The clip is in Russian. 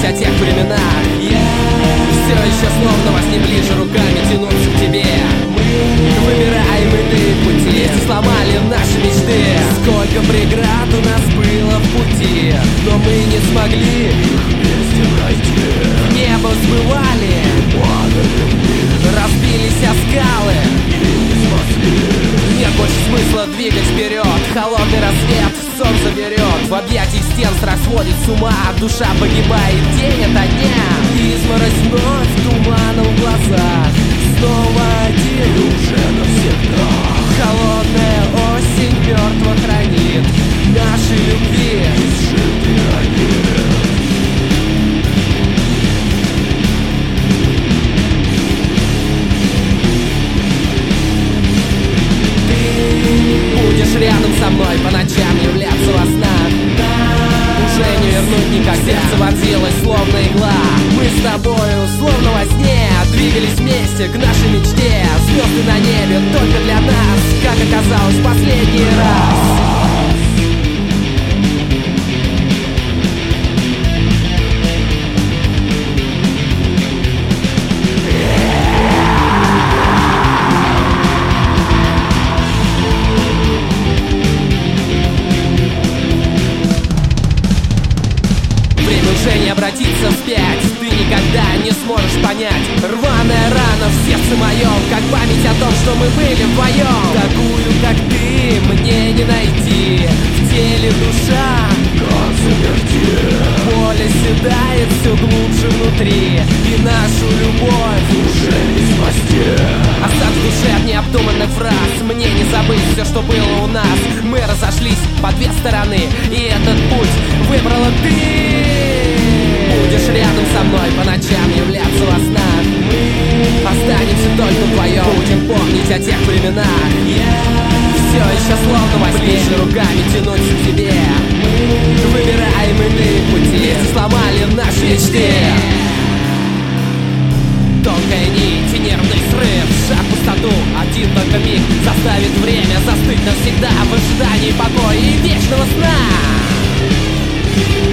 о тех временах. Я все еще словно во сне ближе руками тянуться к тебе. Мы выбираем иные пути, вместе сломали наши мечты. Сколько преград у нас было в пути, но мы не смогли их вместе пройти. Небо сбывали, разбились о скалы и не смогли. Нет больше смысла двигать вперед. Холодный рассвет, солнце берет. В объятиях стен страх сводит с ума. Душа погибает день ото дня. Изморозь вновь туманом в глазах. Снова один уже навсегда. Холодная осень мертво хранит наши любви сжитые они. Будешь рядом со мной по ночам являться во снах. Уже не вернуть никак. Сердце вонзилось, словно игла. Мы с тобою, словно во сне, двигались вместе к нашей мечте. Звезды на небе только для нас, как оказалось, последний раз. Не обратиться вспять, ты никогда не сможешь понять. Рваная рана в сердце моем, как память о том, что мы были вдвоем. Такую, как ты, мне не найти. В теле душа, как заперти. Боль оседает все глубже внутри, и нашу любовь уже не спасти. Остаток души от необдуманных фраз. Мне не забыть все, что было у нас. Мы разошлись по две стороны, и этот путь выбрала ты. Будешь рядом со мной по ночам являться во снах. Мы останемся только вдвоем. Будем помнить о тех временах. Все еще словно во сне, ближе руками тянуться к тебе. Мы выбираем иные пути, вместе сломали наши мечты. Тонкая нить и нервный срыв, шаг в пустоту. Один только миг заставит время застыть навсегда в ожидании покоя и вечного сна.